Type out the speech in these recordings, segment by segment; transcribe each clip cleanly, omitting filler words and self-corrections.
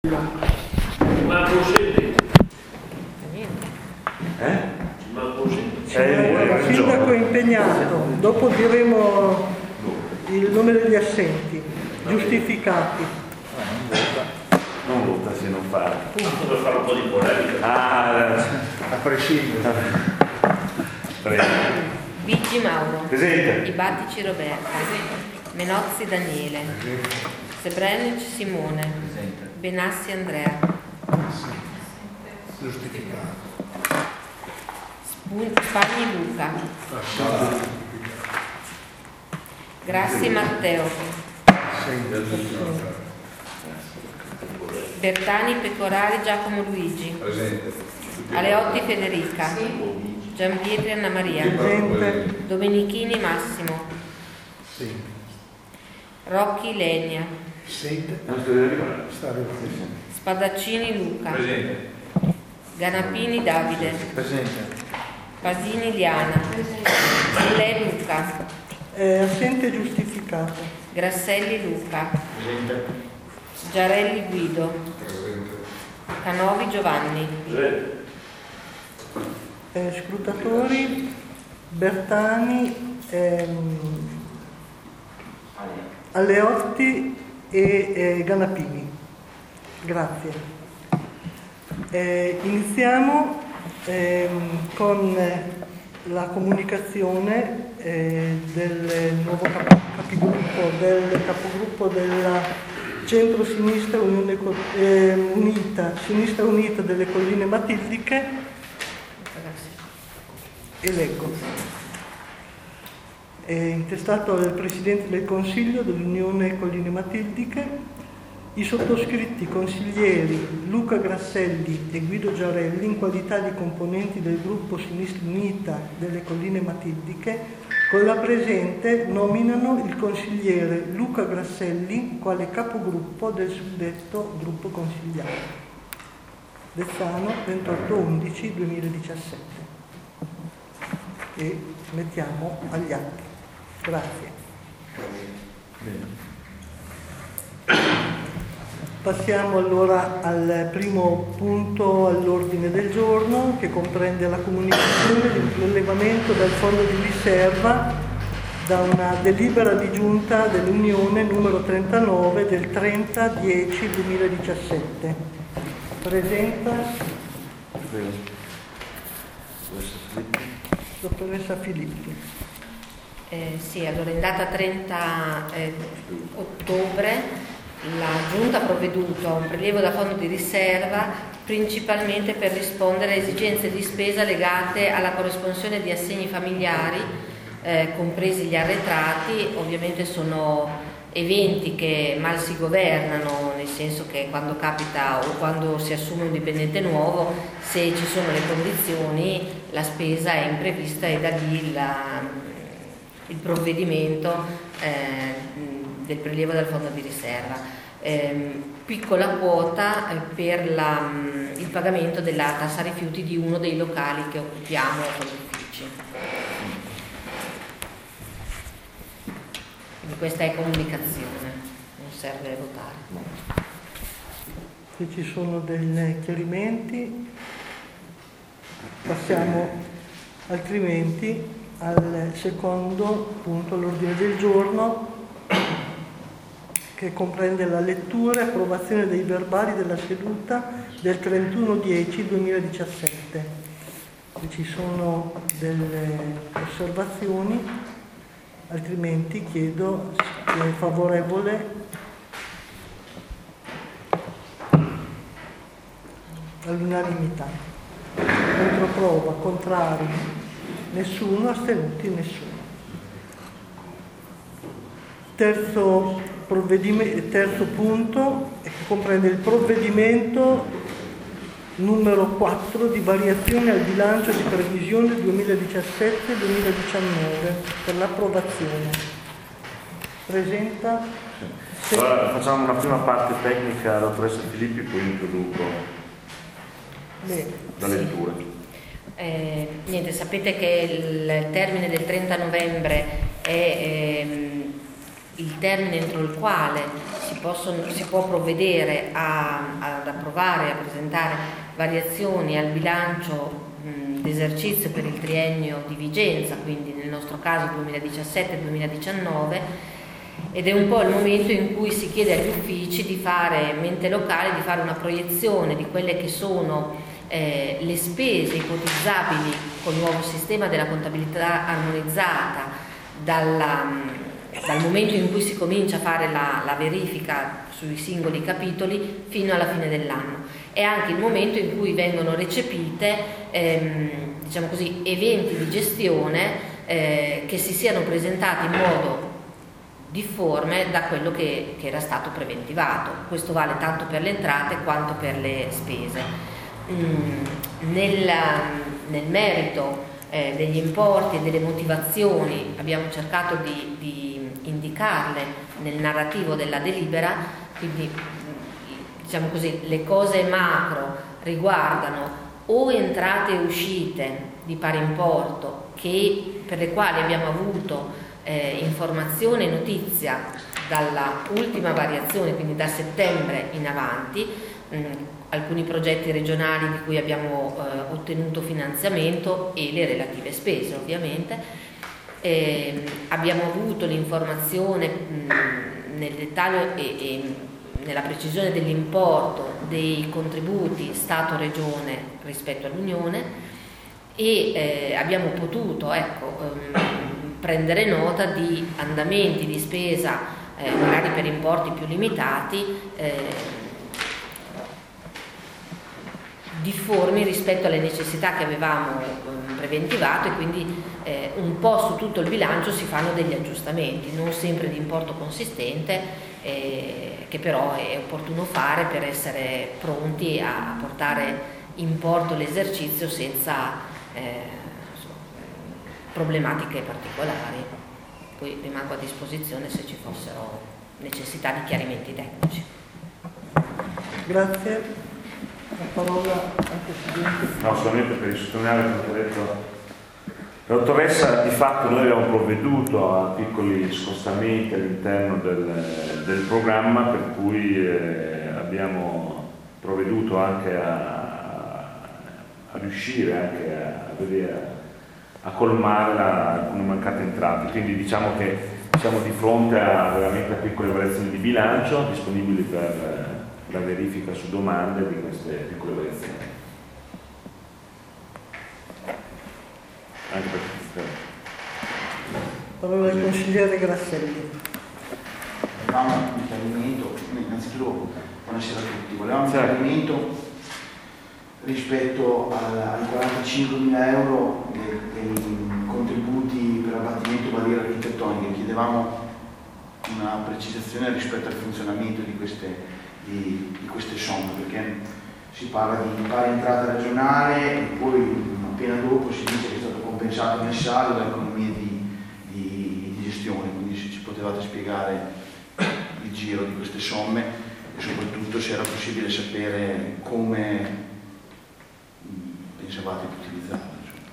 Ma così? Ma così? Il sindaco è impegnato, dopo diremo il nome degli assenti, giustificati. Non vota se non fa. Tanto per fare un po' di polemica. A prescindere. Prego. Biggi Mauro. Presente. Ibattici Roberta. Menozzi Daniele. Sebrenic Simone. Presente. Benassi Andrea. Giustificato. Spagni Luca. Grassi Matteo. Bertani Pecorari Giacomo Luigi. Presente. Aleotti Federica. Giampietri Anna Maria. Presente. Domenichini Massimo. Sì. Rocchi Lenia. Sente. Sta arrivando. Spadaccini Luca. Presente. Ganapini Davide. Presente. Pasini Liana. Lei Luca. Assente giustificato. Grasselli Luca. Presente. Giarelli Guido. Presente. Canovi Giovanni. Scrutatori Bertani, Aleotti e Ganapini. Grazie. Iniziamo con la comunicazione del nuovo capogruppo della centro-sinistra Sinistra Unita delle Colline Matildiche, e leggo. È intestato al Presidente del Consiglio dell'Unione Colline Matildiche. I sottoscritti consiglieri Luca Grasselli e Guido Giarelli, in qualità di componenti del gruppo Sinistra Unita delle Colline Matildiche, con la presente nominano il consigliere Luca Grasselli quale capogruppo del suddetto gruppo consigliare. Dezzano, 28/11/2017. E mettiamo agli atti. Grazie. Passiamo allora al primo punto all'ordine del giorno, che comprende la comunicazione di un prelevamento dal fondo di riserva da una delibera di giunta dell'Unione numero 39 del 30/10/2017. Presenta dottoressa Filippi. Sì, allora in data 30 ottobre la Giunta ha provveduto a un prelievo da fondo di riserva principalmente per rispondere a esigenze di spesa legate alla corresponsione di assegni familiari, compresi gli arretrati. Ovviamente sono eventi che mal si governano, nel senso che quando capita o quando si assume un dipendente nuovo, se ci sono le condizioni, la spesa è imprevista e da lì il provvedimento del prelievo dal fondo di riserva. Piccola quota per il pagamento della tassa rifiuti di uno dei locali che occupiamo con gli uffici. Quindi questa è comunicazione, non serve votare. Se ci sono dei chiarimenti, passiamo altrimenti al secondo punto all'ordine del giorno, che comprende la lettura e approvazione dei verbali della seduta del 31/10/2017. Se ci sono delle osservazioni, altrimenti chiedo se è favorevole all'unanimità. Controprova, contrari, nessuno, astenuti, nessuno. Terzo punto, che comprende il provvedimento numero 4 di variazione al bilancio di previsione 2017-2019 per l'approvazione. Presenta. Allora facciamo una prima parte tecnica, la dottoressa Filippi, poi introduco la lettura. Niente, sapete che il termine del 30 novembre è il termine entro il quale si può provvedere a approvare e a presentare variazioni al bilancio d'esercizio per il triennio di vigenza, quindi nel nostro caso 2017-2019, ed è un po' il momento in cui si chiede agli uffici di fare, mente locale, di fare una proiezione di quelle che sono le spese ipotizzabili col nuovo sistema della contabilità armonizzata dal momento in cui si comincia a fare la verifica sui singoli capitoli fino alla fine dell'anno. È anche il momento in cui vengono recepite diciamo così, eventi di gestione che si siano presentati in modo difforme da quello che era stato preventivato. Questo vale tanto per le entrate quanto per le spese. Nel merito degli importi e delle motivazioni abbiamo cercato di indicarle nel narrativo della delibera, quindi diciamo così, le cose macro riguardano o entrate e uscite di pari importo per le quali abbiamo avuto informazione e notizia dalla ultima variazione, quindi da settembre in avanti, alcuni progetti regionali di cui abbiamo ottenuto finanziamento e le relative spese ovviamente. Abbiamo avuto l'informazione nel dettaglio e nella precisione dell'importo dei contributi Stato-Regione rispetto all'Unione e abbiamo potuto prendere nota di andamenti di spesa magari per importi più limitati difformi rispetto alle necessità che avevamo preventivato, e quindi un po' su tutto il bilancio si fanno degli aggiustamenti, non sempre di importo consistente, che però è opportuno fare per essere pronti a portare in porto l'esercizio senza problematiche particolari. Poi rimango a disposizione se ci fossero necessità di chiarimenti tecnici. Grazie. La parola al Presidente. No, solamente per sottolineare quello che ha detto la dottoressa. Di fatto noi abbiamo provveduto a piccoli scostamenti all'interno del programma, per cui abbiamo provveduto anche a riuscire anche a colmare alcune mancate entrate, quindi diciamo che siamo di fronte veramente a piccole variazioni di bilancio disponibili per la verifica su domande di queste piccole variazioni. Anche per Parola al consigliere Grasselli. Volevamo un chiarimento, innanzitutto buonasera a tutti, volevamo un chiarimento rispetto ai 45.000 euro dei contributi per abbattimento barriere architettoniche. Chiedevamo una precisazione rispetto al funzionamento di queste somme, perché si parla di pari entrata regionale e poi appena dopo si dice che è stato compensato nel saldo da economie di gestione, quindi se ci potevate spiegare il giro di queste somme e soprattutto se era possibile sapere come pensavate di utilizzarle.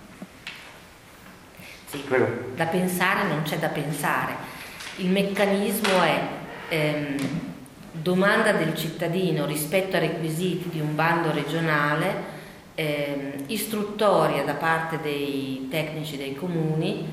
Sì, da pensare non c'è da pensare. Il meccanismo è domanda del cittadino rispetto ai requisiti di un bando regionale, istruttoria da parte dei tecnici dei comuni,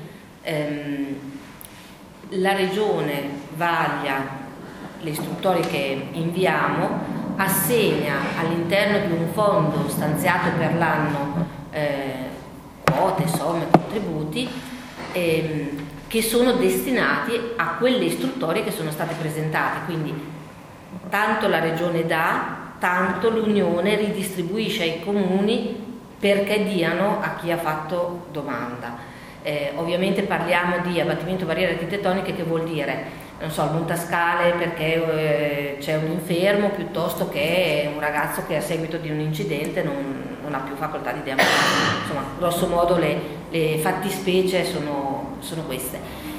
la regione vaglia le istruttorie che inviamo, assegna all'interno di un fondo stanziato per l'anno quote, somme, contributi che sono destinati a quelle istruttorie che sono state presentate, quindi tanto la regione dà, tanto l'Unione ridistribuisce ai comuni perché diano a chi ha fatto domanda. Ovviamente parliamo di abbattimento barriere architettoniche, che vuol dire, non so, il montascale perché c'è un infermo, piuttosto che un ragazzo che a seguito di un incidente non ha più facoltà di deambulare. Insomma, grosso modo le fattispecie sono queste.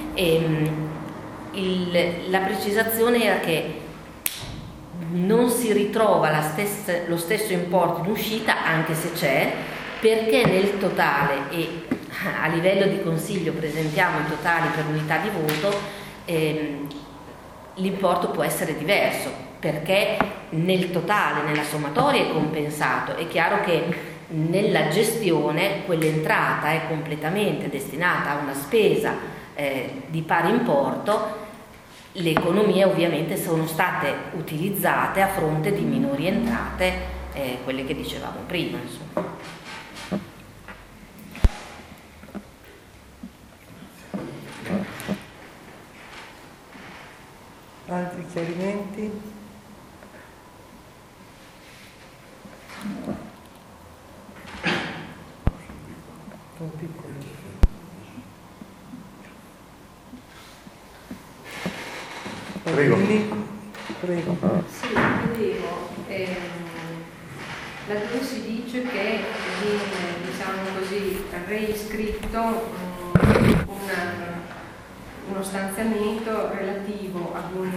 La precisazione era che non si ritrova lo stesso importo in uscita, anche se c'è, perché nel totale, e a livello di consiglio presentiamo i totali per unità di voto, l'importo può essere diverso. perché nel totale, nella sommatoria è compensato. È chiaro che nella gestione quell'entrata è completamente destinata a una spesa di pari importo. Le economie ovviamente sono state utilizzate a fronte di minori entrate, quelle che dicevamo prima, insomma. Altri chiarimenti? Sono piccoli. Prego. Prego. Sì, chiedevo, laddove si dice che viene, diciamo così, reiscritto uno stanziamento relativo ad un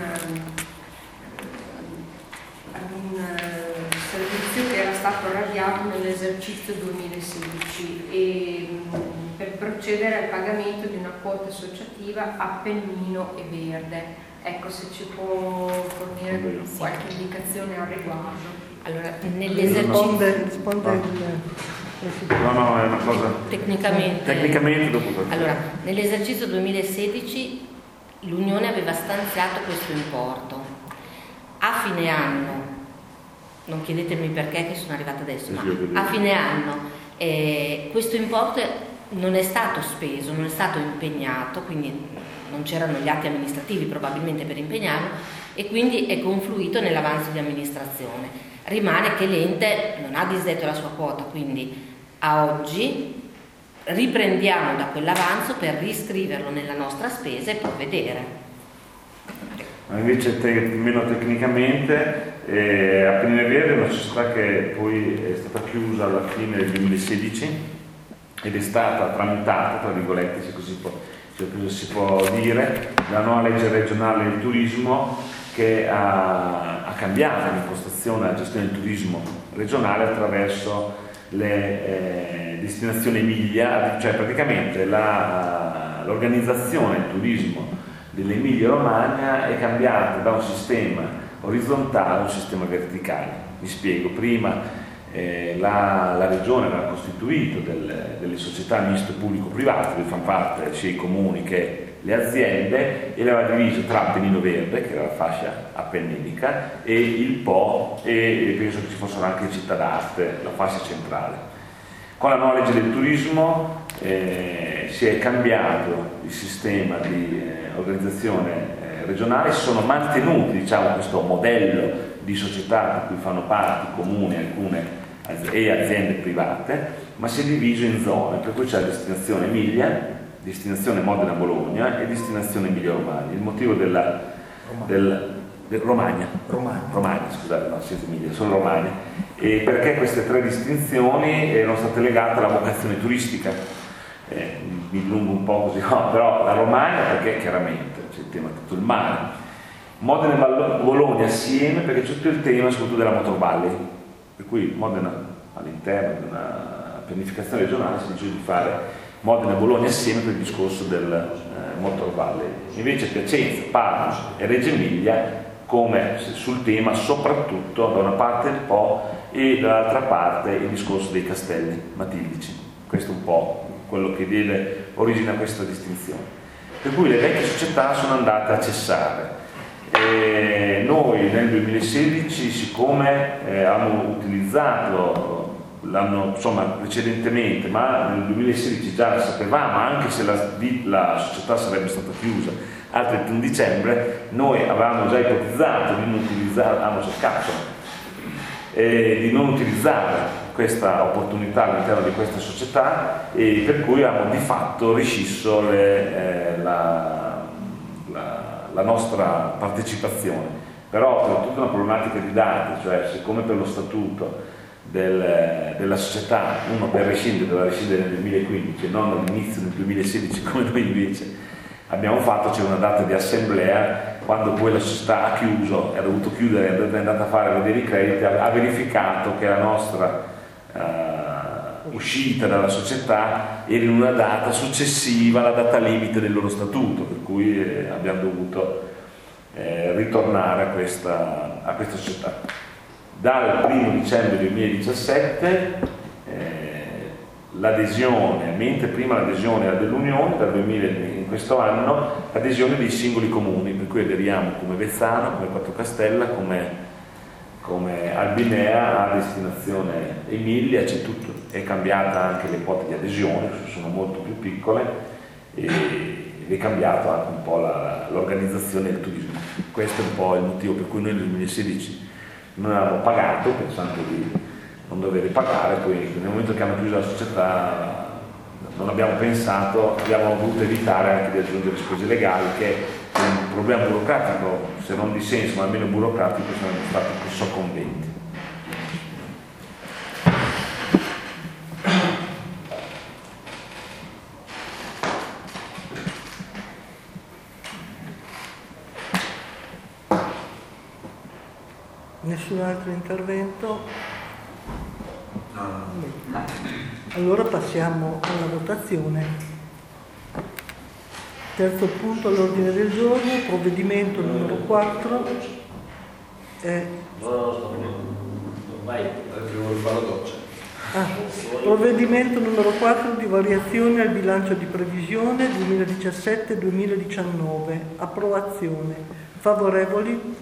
servizio che era stato avviato nell'esercizio 2016 e per procedere al pagamento di una quota associativa Appennino e Verde. Ecco, se ci può fornire qualche indicazione al riguardo. Allora, nell'esercizio risponde il Presidente. No, è una cosa tecnicamente dopo. Allora, nell'esercizio 2016 l'Unione aveva stanziato questo importo. A fine anno, non chiedetemi perché che sono arrivata adesso, ma a fine anno questo importo non è stato speso, non è stato impegnato, quindi non c'erano gli atti amministrativi probabilmente per impegnarlo, e quindi è confluito nell'avanzo di amministrazione. Rimane che l'ente non ha disdetto la sua quota, quindi a oggi riprendiamo da quell'avanzo per riscriverlo nella nostra spesa e provvedere. Ma invece meno tecnicamente Appennino e Verde è una società che poi è stata chiusa alla fine del 2016 ed è stata tramitata, tra virgolette, se così si può dire, la nuova legge regionale del turismo, che ha cambiato l'impostazione della gestione del turismo regionale attraverso le destinazioni Emilia, cioè praticamente l'organizzazione del turismo dell'Emilia Romagna è cambiata da un sistema orizzontale a un sistema verticale. Mi spiego: prima la regione aveva costituito delle società miste pubblico-private, dove fanno parte sia i comuni che le aziende, e le aveva diviso tra Appennino Verde, che era la fascia appenninica, e il Po, e penso che ci fossero anche Città d'Arte, la fascia centrale. Con la nuova legge del turismo si è cambiato il sistema di organizzazione regionale, si sono mantenuti, diciamo, questo modello di società di cui fanno parte comuni e aziende private, ma si è diviso in zone, per cui c'è la destinazione Emilia, destinazione Modena-Bologna e destinazione Emilia-Romagna. Il motivo Romagna, scusate, no, senza Emilia, solo Romagna. E perché queste tre distinzioni erano state legate alla vocazione turistica. Mi dilungo un po' così, no, però la Romagna perché chiaramente c'è il tema tutto il mare, Modena e Bologna assieme perché c'è tutto il tema soprattutto della motor valley, per cui Modena all'interno di una pianificazione regionale si dice di fare Modena e Bologna assieme per il discorso del motor valley. Invece Piacenza, Parma e Reggio Emilia come sul tema soprattutto da una parte il Po e dall'altra parte il discorso dei castelli matildici. Questo è un po' quello che diede origine a questa distinzione. Per cui le vecchie società sono andate a cessare. E noi nel 2016, siccome abbiamo utilizzato l'anno precedentemente, ma nel 2016 già sapevamo, anche se la società sarebbe stata chiusa al 31 dicembre, noi avevamo già ipotizzato di non utilizzare, di non utilizzare questa opportunità all'interno di questa società, e per cui abbiamo di fatto rescisso la nostra partecipazione. Però per tutta una problematica di dati, cioè siccome per lo statuto della società uno per rescindere doveva rescindere nel 2015 e non all'inizio del 2016 come noi invece abbiamo fatto, c'è una data di assemblea, quando poi la società ha chiuso e ha dovuto chiudere, è andata a fare vedere i crediti, ha verificato che la nostra uscita dalla società era in una data successiva alla data limite del loro statuto, per cui abbiamo dovuto ritornare a questa società. Dal 1 dicembre 2017 l'adesione, mentre prima l'adesione era dell'Unione, in questo anno l'adesione dei singoli comuni, per cui aderiamo come Vezzano, come Quattrocastella, come Albinea a destinazione Emilia, c'è tutto, è cambiata anche le quote di adesione, sono molto più piccole e è cambiato anche un po' l'organizzazione del turismo. Questo è un po' il motivo per cui noi nel 2016 non avevamo pagato, pensando di non dover pagare, poi nel momento che hanno chiuso la società non abbiamo pensato, abbiamo voluto evitare anche di aggiungere spese legali, che è un problema burocratico, se non di senso ma almeno burocratico, sono stati più soccombenti. Nessun altro intervento? Allora passiamo alla votazione. Terzo punto all'ordine del giorno, provvedimento numero 4. Provvedimento numero 4 di variazione al bilancio di previsione 2017-2019. Approvazione. Favorevoli?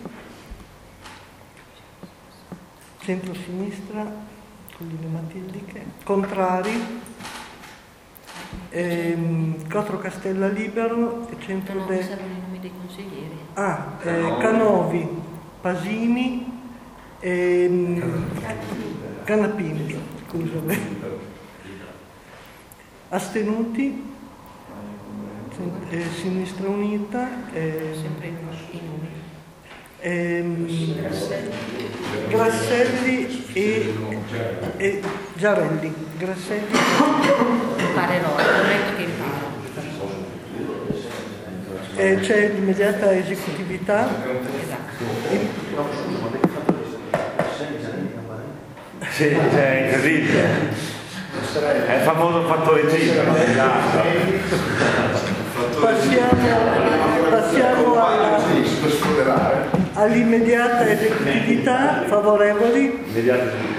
Centro-sinistra, Colline Matildiche. Contrari? Quattrocastella Libero e centrodestra. servono i nomi dei consiglieri. Canovi, Pasini e Canapini, scusami. Astenuti? Sinistra Unita. Sempre i nomi. Grasselli e Giarelli. Grasselli. Imparerò, prometto che imparo. C'è l'immediata esecutività. Sì, è incredibile. È il famoso fattore G. Passiamo all'immediata esecutività. Favorevoli? Immediata esecutività.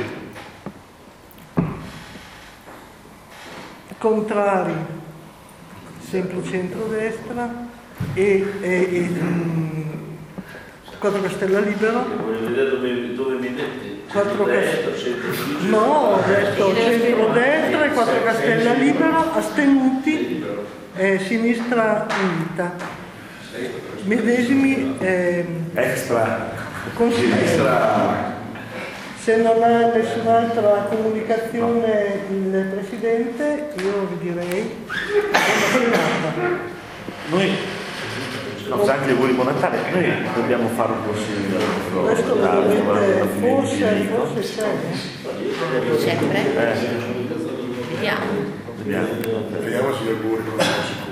Contrari? Sempre centrodestra e Quattrocastella Libero. Voglio vedere dove mi metti. No, ho detto centrodestra e Quattrocastella Libero. Astenuti? Sinistra Unita. Medesimi Extra. consiglieri. Se non ha nessun'altra comunicazione il Presidente, io vi direi buona serata. Noi, anche gli auguri buon Natale, noi dobbiamo fare un consiglio. Questo veramente, forse c'è. Sempre? Vediamo. Vediamo se gli auguri non sono sicuro.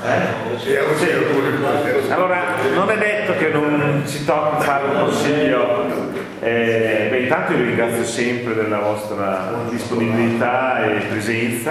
Allora, non è detto che non si tocca fare un consiglio. Intanto io vi ringrazio sempre della vostra disponibilità e presenza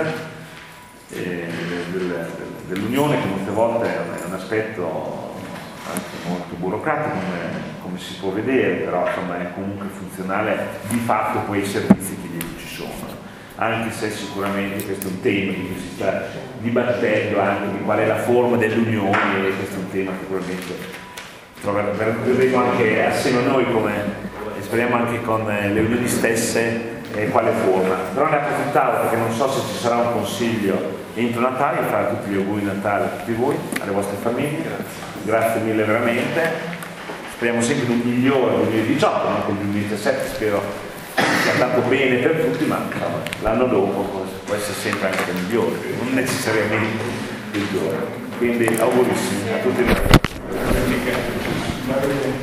dell'Unione, che molte volte è un aspetto anche molto burocratico, come si può vedere, però insomma è comunque funzionale di fatto quei servizi che ci sono. Anche se sicuramente questo è un tema di cui si sta dibattendo, anche di qual è la forma dell'Unione, e questo è un tema che probabilmente troveremo anche assieme a noi, come speriamo anche con le unioni stesse, quale forma. Però ne approfittavo perché non so se ci sarà un consiglio entro Natale, fare tutti gli auguri di Natale a tutti voi, alle vostre famiglie, grazie mille veramente, speriamo sempre in un migliore 2018, non con il 2017, spero sia andato bene per tutti, ma l'anno dopo può essere sempre anche migliore, non necessariamente peggiore. Quindi augurissimi a tutti voi.